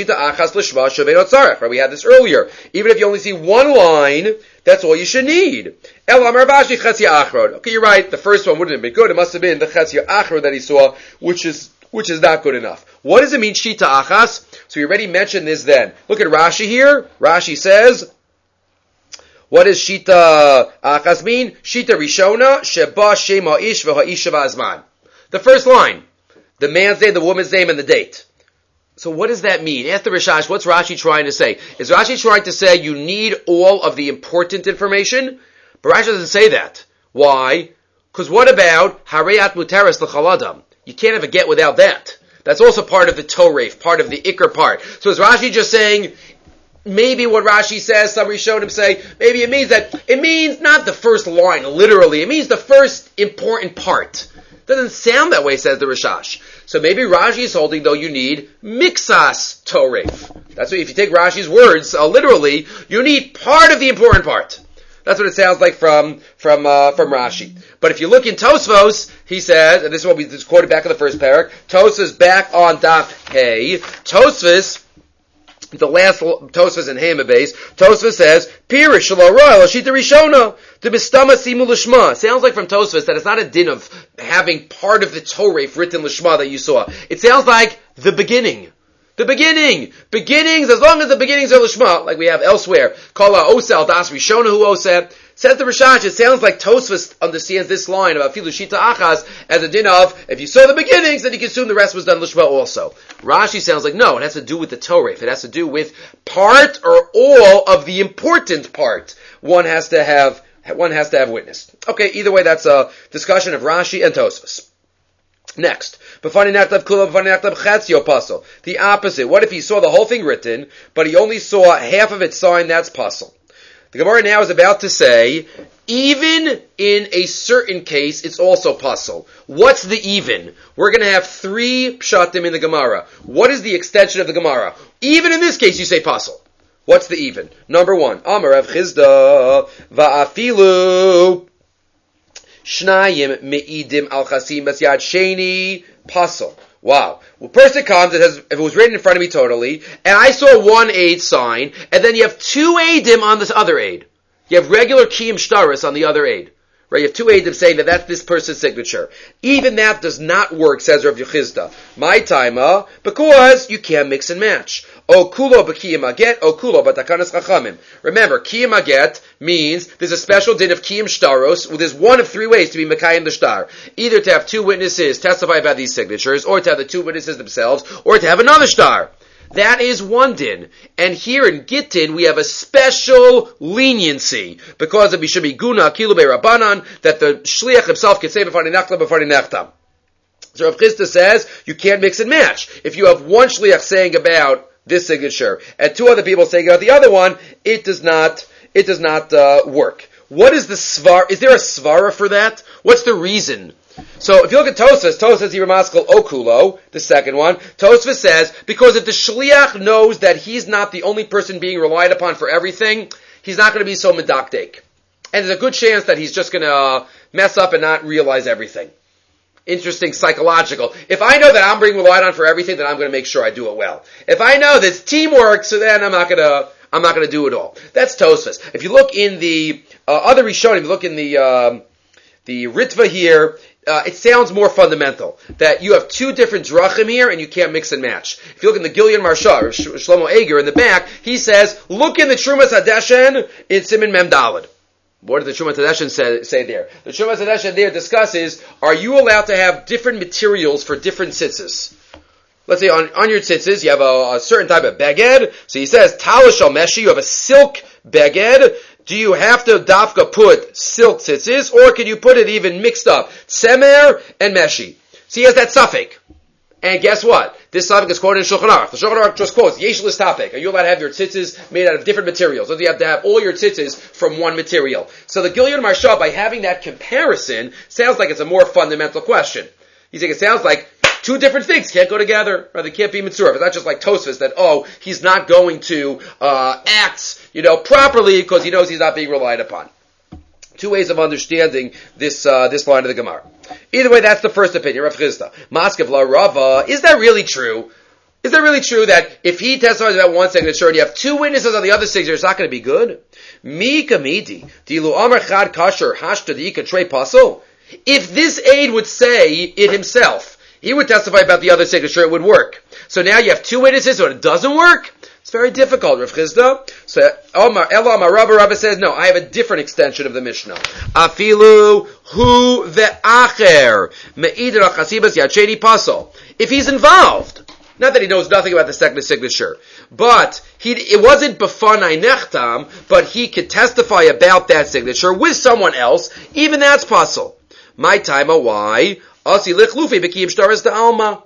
this earlier. Even if you only see one line, that's all you should need. Okay, you're right. The first one wouldn't have been good. It must have been the chetzia achrod that he saw, which is which is not good enough. What does it mean, shita achas? So we already mentioned this then. Look at Rashi here. Rashi says, what does shita achas mean? Shita rishona sheba shem ha'ish v'ha'isha v'azman. The first line, the man's name, the woman's name, and the date. So what does that mean? Ask the Rishash, what's Rashi trying to say? Is Rashi trying to say you need all of the important information? But Rashi doesn't say that. Why? Because what about Hareyat Muteres l'chaladam? You can't have a get without that. That's also part of the Torah, part of the Iker part. So is Rashi just saying, maybe what Rashi says, some Rishonim say, maybe it means that, it means not the first line, literally, it means the first important part. Doesn't sound that way, says the Rishash. So maybe Rashi is holding, though, you need mixas toref. That's what, if you take Rashi's words, uh, literally, you need part of the important part. That's what it sounds like from, from, uh, from Rashi. But if you look in Tosfos, he says, and this is what we just quoted back in the first parak, Tosfos back on Daf Hey, Tosfos, the last Tosfos in Hema base, Tosfos says, Pirish shalaroy l'shita rishona to bistama simu l'shma. Sounds like from Tosfos that it's not a din of having part of the Torah written l'shma that you saw. It sounds like the beginning. The beginning! Beginnings, as long as the beginnings are l'shma, like we have elsewhere, Kala Osel Das Rishona Hu Oseh. Says the Rishash, it sounds like Tosfos understands this line about Filu Shita Achas as a din of, if you saw the beginnings, then you can assume the rest was done l'shma also. Rashi sounds like, no, it has to do with the Torah. It has to do with part or all of the important part. One has to have, one has to have witnessed. Okay, either way, that's a discussion of Rashi and Tosfos. Next, the opposite. What if he saw the whole thing written, but he only saw half of it signed? That's pasul. The Gemara now is about to say, even in a certain case, it's also pasul. What's the even? We're going to have three pshatim in the Gemara. What is the extension of the Gemara? Even in this case, you say pasul. What's the even? Number one, Amar Rav Chizda va'afilu shnayim me'idim al chasim basyad sheni pasul. Wow. Well, person comes, it has, if it was written in front of me totally, and I saw one aid sign, and then you have two aidim on this other aid. You have regular kiyum shtaris on the other aid. Right? You have two aidim saying that that's this person's signature. Even that does not work, says Rav Yechizda. My timer, because you can't mix and match. O kulo b'kiyum aget, o kulo b'takanas chachamim. Remember, kiyum aget means there's a special din of kiyum shtaros. Well, there's one of three ways to be mekayim the shtar. Either to have two witnesses testify about these signatures, or to have the two witnesses themselves, or to have another shtar. That is one din. And here in Gittin, we have a special leniency, because of Bishabi Guna, Kilubei Rabbanan, that the Shliach himself can say b'fani nachtam, b'fani nachtam. So Rav Chisda says, you can't mix and match. If you have one Shliach saying about this signature, and two other people saying about the other one, it does not, it does not, uh, work. What is the svar? Is there a svara for that? What's the reason? So if you look at Tosfos, Tosfos says Yiramaskal Okulo, the second one. Tosfos says, because if the Shliach knows that he's not the only person being relied upon for everything, he's not going to be so medakdek. And there's a good chance that he's just going to uh, mess up and not realize everything. Interesting psychological. If I know that I'm being relied on for everything, then I'm going to make sure I do it well. If I know that it's teamwork, so then I'm not going to, I'm not going to do it all. That's Tosfos. If you look in the uh, other Rishonim, if you look in the, um, the Ritva here, Uh, it sounds more fundamental, that you have two different drachim here and you can't mix and match. If you look in the Gilyon Marsha, or Shlomo Eger in the back, he says, look in the Trumas Hadeshen in Siman Mem Daled. What does the Trumas Hadeshen say, say there? The Trumas Hadeshen there discusses, are you allowed to have different materials for different tzitzis? Let's say on, on your tzitzis, you have a, a certain type of beged. So he says, Talish al Meshi, you have a silk beged. Do you have to dafka put silk tzitzis, or can you put it even mixed up? Tzemer and Meshi. So he has that suffix. And guess what? This suffix is quoted in Shulchan Aruch. The Shulchan Aruch just quotes, Yesh l'stafek. Are you allowed to have your tzitzis made out of different materials? Or do you have to have all your tzitzis from one material? So the Gilyon Marsha, by having that comparison, sounds like it's a more fundamental question. He's saying it sounds like two different things can't go together, or they can't be mitzvah. It's not just like Tosfos that, oh, he's not going to uh, act, you know, properly because he knows he's not being relied upon. Two ways of understanding this uh, this line of the Gemara. Either way, that's the first opinion, Rav Chisda. Maskav la Rava, is that really true? Is that really true that if he testifies about one signature and you have two witnesses on the other signature, it's not going to be good? Mi kamidi, dilu amar chad kasher hashtadika trey pasul. If this aide would say it himself, he would testify about the other signature, it would work. So now you have two witnesses, so it doesn't work? It's very difficult, Rav Chisda. So, Omar, Elo Amar Rabba, Rabba says, no, I have a different extension of the Mishnah. Afilu hu ve'acher me'idra chasibas yachedi pasol. If he's involved, not that he knows nothing about the second signature, but he, it wasn't b'fanai nechtam, but he could testify about that signature with someone else, even that's pasol. My time, why? Asi lichlufi b'kiyim shtaras da'alma.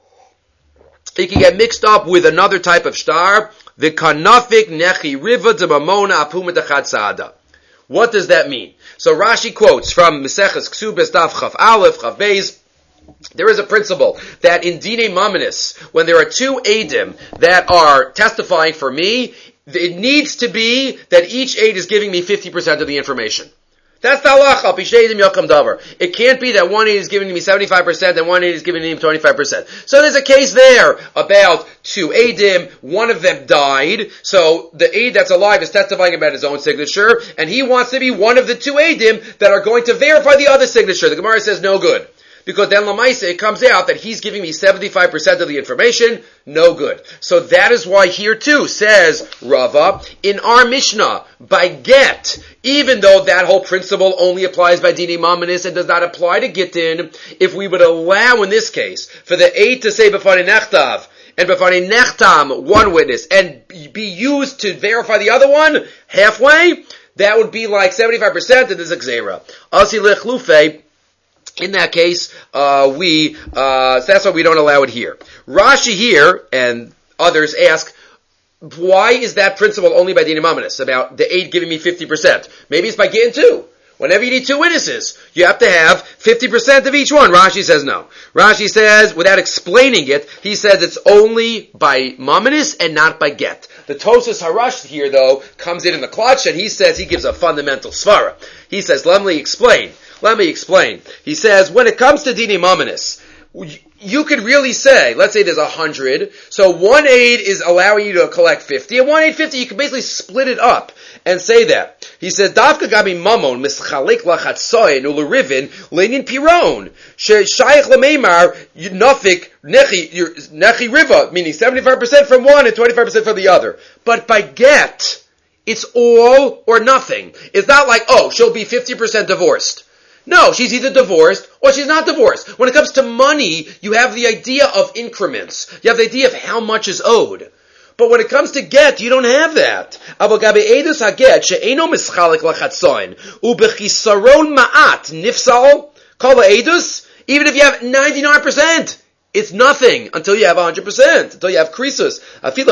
He can get mixed up with another type of shtar. The kanafik nechi riva de mamona apuma dechad saada. What does that mean? So Rashi quotes from Meseches Ksubas Daf Chav Aleph Chav Beis. There is a principle that in Dine Mamanis, when there are two Eidim that are testifying for me, it needs to be that each Eid is giving me fifty percent of the information. That's the halacha. Pisheidim yakam davar. It can't be that one aid is giving me seventy-five percent and one aid is giving me twenty-five percent. So there's a case there about two aidim. One of them died. So the aid that's alive is testifying about his own signature, and he wants to be one of the two aidim that are going to verify the other signature. The Gemara says no good. Because then Lamaisa, it comes out that he's giving me seventy-five percent of the information, no good. So that is why here too, says Rava, in our Mishnah, by get, even though that whole principle only applies by Dini Mamanis and does not apply to Gittin, if we would allow in this case, for the eight to say B'fani Nechtav, and B'fani Nechtam, one witness, and be used to verify the other one, halfway, that would be like seventy-five percent of the Zera. Asi Lechlufe, in that case, uh, we, uh, that's why we don't allow it here. Rashi here, and others ask, why is that principle only by Dina Mamanis, about the aid giving me fifty percent? Maybe it's by getting two. Whenever you need two witnesses, you have to have fifty percent of each one. Rashi says no. Rashi says, without explaining it, he says it's only by Mamanis and not by get. The Tosas Harash here, though, comes in in the clutch, and he says he gives a fundamental svara. He says, let me explain. Let me explain. He says, when it comes to Dini Mamanis, you could really say, let's say there's a hundred, so one aid is allowing you to collect fifty, and one aid fifty, you can basically split it up and say that. He says, Dafka gabi mamon, mischalik lachatsoin, ulerivin, lenin piron, shayach lameimar, nafik, nechi, nechi riva, meaning seventy-five percent from one and twenty-five percent from the other. But by get, it's all or nothing. It's not like, oh, she'll be fifty percent divorced. No, she's either divorced or she's not divorced. When it comes to money, you have the idea of increments. You have the idea of how much is owed. But when it comes to get, you don't have that. Even if you have ninety-nine percent, it's nothing until you have one hundred percent, until you have krisus.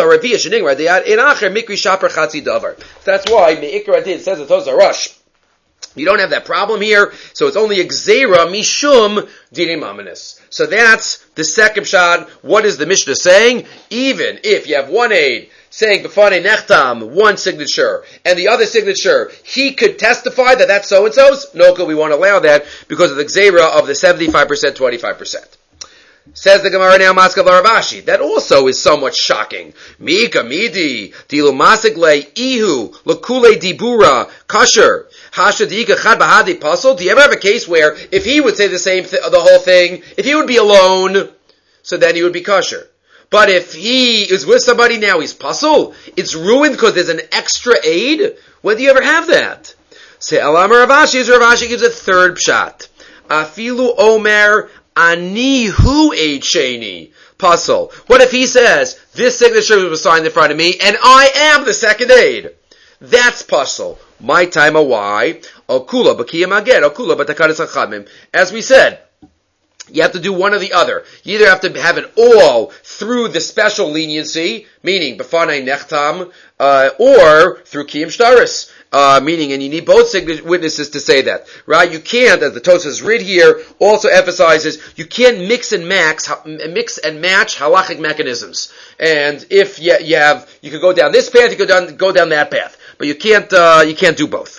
That's why Me'ikra Adin says it Tosar Rush. You don't have that problem here, so it's only a gzeira mishum dinim amanis. So that's the second shot. What is the Mishnah saying? Even if you have one aid saying b'fanei nechtam, one signature, and the other signature, he could testify that that's so-and-so's, no good, we won't allow that because of the gzeira of the seventy-five percent, twenty-five percent. Says the Gemara now, Maskav Rav Ashi. That also is somewhat shocking. Mika midi dilu masigle ihu lakule dibura kasher hashadika chad bahadi puzzle. Do you ever have a case where if he would say the same th- the whole thing, if he would be alone, so then he would be kasher. But if he is with somebody now, he's puzzle. It's ruined because there's an extra aid. When do you ever have that? Say Alamar Rav Ashi. Rav Ashi gives a third pshat. Afilu Omer. Ani hu aid sheni puzzle. What if he says this signature was signed in front of me and I am the second aid? That's puzzle. My time a why? Okula b'kiyam aged. Okula b'takadas hachamim. As we said, you have to do one or the other. You either have to have it all through the special leniency, meaning b'fanei nechtam, uh, or through kiyam shtaris. Uh, meaning, and you need both witnesses to say that, right? You can't, as the Tosfos read here, also emphasizes, you can't mix and max, mix and match halachic mechanisms. And if you, you have, you could go down this path, you could go down, go down that path, but you can't, uh, you can't do both.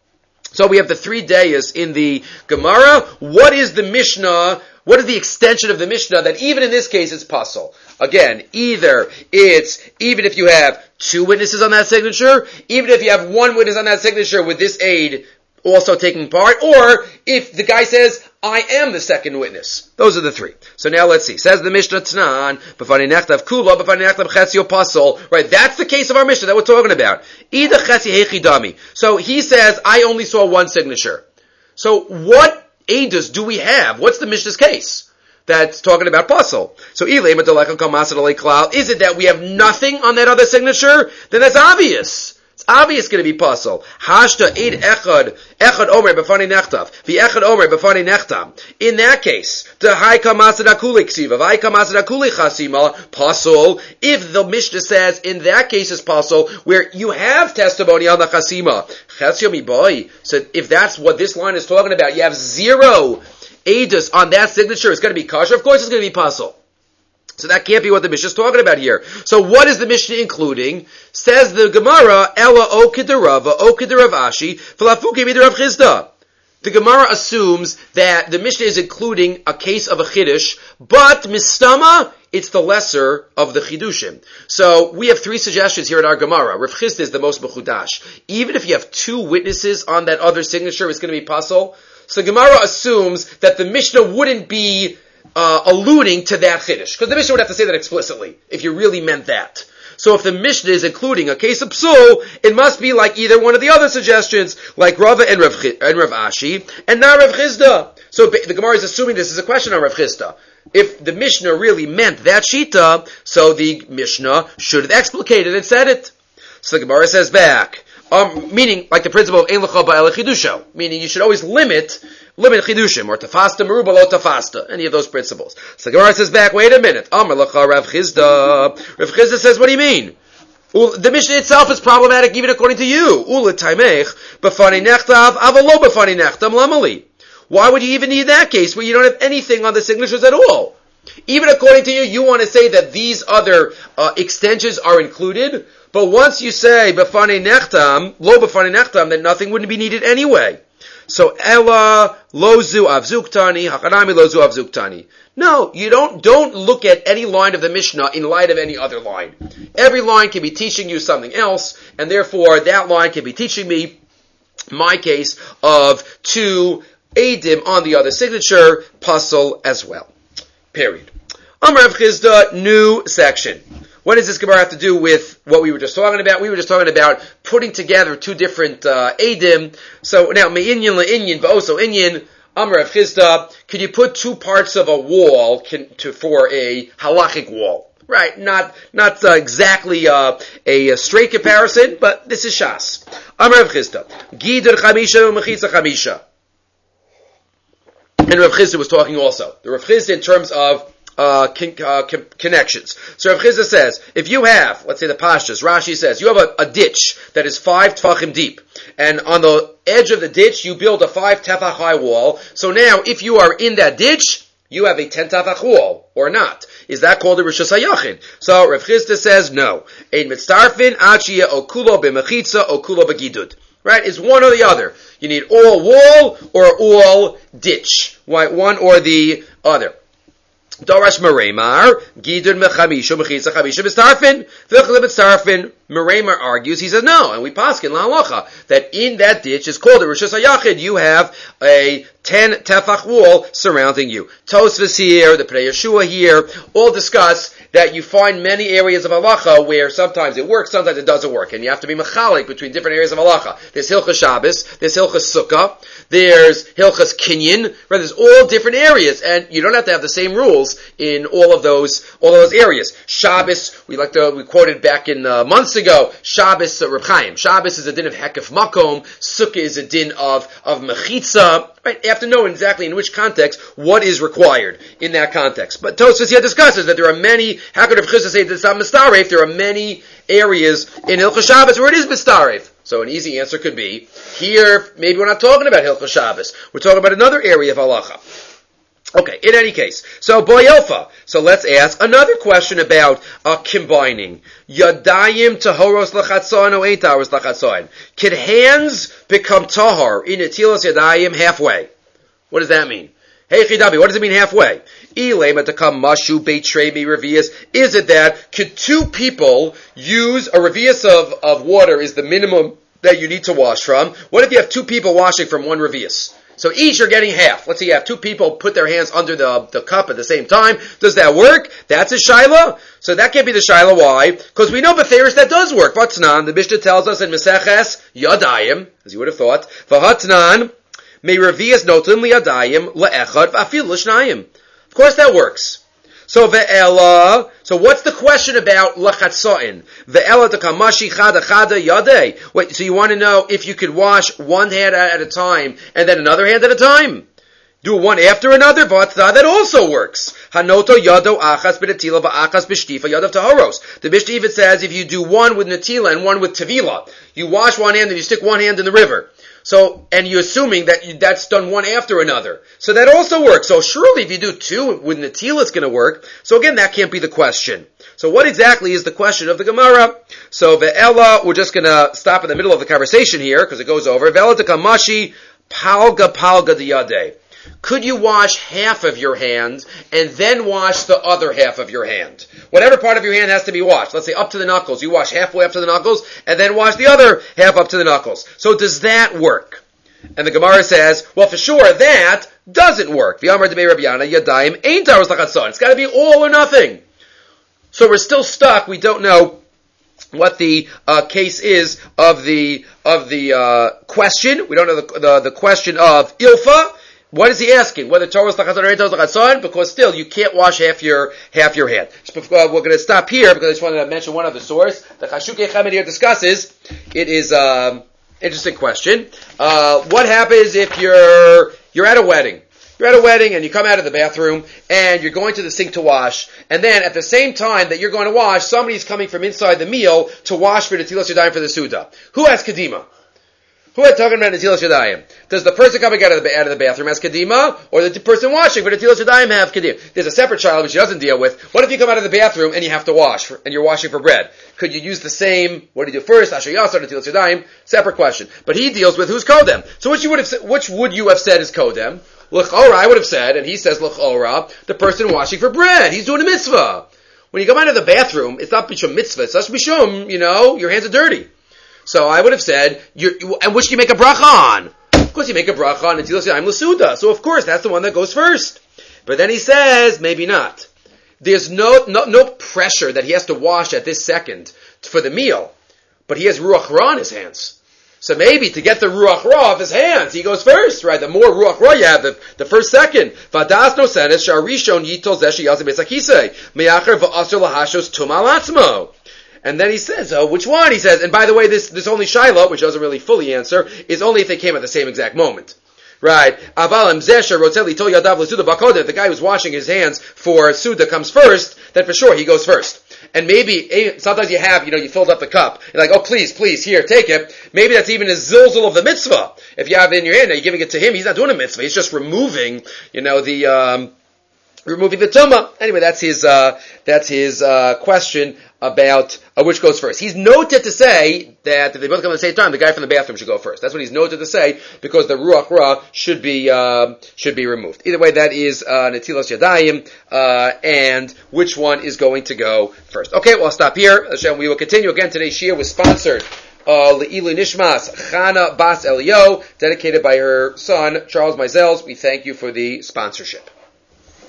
So we have the three dayas in the Gemara. What is the Mishnah? What is the extension of the Mishnah that even in this case it's puzzle? Again, either it's, even if you have two witnesses on that signature, even if you have one witness on that signature with this aid also taking part, or if the guy says, I am the second witness. Those are the three. So now let's see. Says the Mishnah Tanan, b'fanei nechtav kula, b'fanei nechtav chetzio pasol. Right, that's the case of our Mishnah that we're talking about. Ida chetzi hechidami. So he says, I only saw one signature. So what Eidos do we have? What's the Mishnah's case that's talking about puzzle? So is it that we have nothing on that other signature? Then that's obvious. It's obvious going to be puzzle. Hashta eid echad echad omer b'fanei nechtav v'echad omer b'fanei nechtam. In that case, the high kamasad akuli ksiva v'high kamasad akuli chasima puzzle. If the Mishnah says in that case is puzzle where you have testimony on the chasima chetzio mi boy. So if that's what this line is talking about, you have zero edus on that signature. It's going to be kosher. Of course, it's going to be puzzle. So that can't be what the Mishnah is talking about here. So what is the Mishnah including? Says the Gemara, Ella o kidarava, o kidarav ashi, falafuke midarav chizda. The Gemara assumes that the Mishnah is including a case of a chiddush, but mistama, it's the lesser of the chidushim. So we have three suggestions here in our Gemara. Rav Chizda is the most mechudash. Even if you have two witnesses on that other signature, it's going to be puzzle. So the Gemara assumes that the Mishnah wouldn't be Uh, alluding to that chiddush. Because the Mishnah would have to say that explicitly, if you really meant that. So if the Mishnah is including a case of psul, it must be like either one of the other suggestions, like Rava and Rav, and Rav Ashi, and not Rav Chizda. So the Gemara is assuming this is a question on Rav Chizda. If the Mishnah really meant that shita, so the Mishnah should have explicated and said it. So the Gemara says back, um, meaning like the principle of Ein L'cha Ba'el Chidusho, meaning you should always limit Limit chidushim, or tafasta meruba lo tafasta, any of those principles. So the Gemara says back, wait a minute. Amar lacha Rav Chizda. Rav Chizda says, what do you mean? The Mishnah itself is problematic even according to you. Ula taimech, b'fanei nechtav, avalo b'fanei nechtam lamali. Why would you even need that case where you don't have anything on the signatures at all? Even according to you, you want to say that these other uh, extensions are included, but once you say b'fanei nechtam, lo b'fanei nechtam, then nothing wouldn't be needed anyway. So Ella lozu avzuktani, hakanami lozu avzuktani. No, you don't don't look at any line of the Mishnah in light of any other line. Every line can be teaching you something else, and therefore that line can be teaching me my case of two Eidim on the other signature, puzzle as well. Period. Amar Rav Chizda, new section. What does this Gemara have to do with what we were just talking about? We were just talking about putting together two different uh, Eidim. So now, me'inyan le'inyan, but also inyan, Amar Rav Chizda, could you put two parts of a wall can, to, for a halachic wall? Right, not not uh, exactly uh, a, a straight comparison, but this is Shas. Amar Rav Chizda, Gider Chamisha u'Mechitza Chamisha. And Rav Chizda was talking also. The Rav Chizda in terms of uh, con- uh, con- connections. So Rav Chisda says, if you have, let's say the Pashtus, Rashi says, you have a, a ditch that is five tefachim deep, and on the edge of the ditch you build a five tefach high wall. So now, if you are in that ditch, you have a ten tefach wall, or not. Is that called a Rishus HaYachid? So Rav Chisda says, no. Ein mitzarfin achiyah okulo b'mechitza okulo b'gidud. Right? It's one or the other. You need all wall or all ditch. Right? One or the other. Darash Meremar, Gidud Mechamisha, Mechitza Chamisha B'starfin, V'chel B'starfin. Meremar argues, he says no, and we paskin la'alacha, that in that ditch is called a Rishus HaYachid, you have a ten tefach wall surrounding you. Tosfos here, the Pnei Yeshua here, all discuss that you find many areas of halacha where sometimes it works, sometimes it doesn't work, and you have to be mechalik between different areas of halacha. There's Hilchas Shabbos, there's Hilchas Sukkah, there's Hilchas Kinyan, right? There's all different areas, and you don't have to have the same rules in all of those, all of those areas. Shabbos, we like to, we quoted back in uh, months ago, Shabbos, uh, Reb Chaim. Shabbos is a din of Hekef Makom, Sukkah is a din of, of Mechitza, right? You have to know exactly in which context what is required in that context. But Tosfos here discusses that there are many, how could Rav Chisda say that it's not Mistaref? There are many areas in Hilchos Shabbos where it is Mistaref. So an easy answer could be, here, maybe we're not talking about Hilchos Shabbos. We're talking about another area of halacha. Okay, in any case, so Boyelfa. So let's ask another question about uh, combining. Yadayim tahoros lachatzoin or eight hours lachatzoin. Can hands become tahor in etilos yadayim halfway? What does that mean? Hey Chidabi, what does it mean halfway? Is it that could two people use a revius of, of water is the minimum that you need to wash from? What if you have two people washing from one revius? So each are getting half. Let's say you have two people put their hands under the, the cup at the same time. Does that work? That's a shaila. So that can't be the shaila. Why? Because we know B'theris that does work. Vatnan, the Mishnah tells us in Meseches Yadayim, as you would have thought, V'hatnan, me revius notim liyadayim le'echad v'afil l'shnayim. Of course that works. So ve'ela, so what's the question about lachatzoin? Ve'ela tekamashi chada chada yadei. Wait, so you want to know if you could wash one hand at a time and then another hand at a time? Do one after another, but that also works. Hanoto yado achas b'netila v'achas b'shtifa yadav tahoros. The Mishnah even says if you do one with netila and one with tevila, you wash one hand and you stick one hand in the river. So, and you're assuming that you, that's done one after another. So that also works. So surely if you do two with Natila, it's going to work. So again, that can't be the question. So what exactly is the question of the Gemara? So Ve'ela, we're just going to stop in the middle of the conversation here, because it goes over. Ve'ela tekamashi palga palga diyadeh. Could you wash half of your hand and then wash the other half of your hand? Whatever part of your hand has to be washed. Let's say up to the knuckles. You wash halfway up to the knuckles and then wash the other half up to the knuckles. So does that work? And the Gemara says, well, for sure, that doesn't work. It's got to be all or nothing. So we're still stuck. We don't know what the uh, case is of the of the uh, question. We don't know the, the, the question of Ilfa. What is he asking? Whether Torah is lachatzoin or ain't Torah lachatzoin? Because still, you can't wash half your half your hand. So, uh, we're going to stop here because I just wanted to mention one other source. The Chashukei Chamed here discusses. It is an um, interesting question. Uh, what happens if you're you're at a wedding? You're at a wedding and you come out of the bathroom and you're going to the sink to wash, and then at the same time that you're going to wash, somebody's coming from inside the meal to wash for the Netilas Yadayim for the Suda. Who has Kedima? Who are talking about Netilas Yadayim? Does the person coming out of the, out of the bathroom has Kedima, or the person washing for Netilas Yadayim have Kedima? There's a separate child which he doesn't deal with. What if you come out of the bathroom and you have to wash, for, and you're washing for bread? Could you use the same, what do you do first, Asher Yasar, Netilas Yadayim? Separate question. But he deals with who's Kodem. So which you would have, which would you have said is Kodem? L'chora, I would have said, and he says L'chora, the person washing for bread. He's doing a mitzvah. When you come out of the bathroom, it's not Bishum mitzvah, it's just Bishum, you know, your hands are dirty. So I would have said, you're, and which do you make a bracha on? Of course you make a bracha on Netilas Yadayim L'Suda. So of course, that's the one that goes first. But then he says, maybe not. There's no, no, no pressure that he has to wash at this second for the meal. But he has Ruach Ra in his hands. So maybe to get the Ruach Ra off his hands, he goes first, right? The more Ruach Ra you have, the, the first second. Vadas no senes, sharishon yitol zeshi yazim besakise, meyacher v'asr lahashos tumal atzmo. And then he says, oh, which one? He says, and by the way, this, this only Shiloh, which doesn't really fully answer, is only if they came at the same exact moment. Right. Avalim Zesha Roteli To Yadav L'Suda Bakoda, the guy who's washing his hands for Suda comes first, then for sure he goes first. And maybe, sometimes you have, you know, you filled up the cup. You're like, oh, please, please, here, take it. Maybe that's even a zilzul of the mitzvah. If you have it in your hand, now you're giving it to him, he's not doing a mitzvah. He's just removing, you know, the, um, removing the tumah. Anyway, that's his, uh, that's his, uh, question about uh, which goes first. He's noted to say that if they both come at the same time, the guy from the bathroom should go first. That's what he's noted to say, because the ruach ra should be uh, should be removed. Either way, that is uh, netilas yadayim, uh, and which one is going to go first. Okay, well, I'll stop here. Hashem, we will continue again. Today's shir was sponsored uh, Le'ilu Nishmas Chana Bas Elio, dedicated by her son Charles Meisels. We thank you for the sponsorship.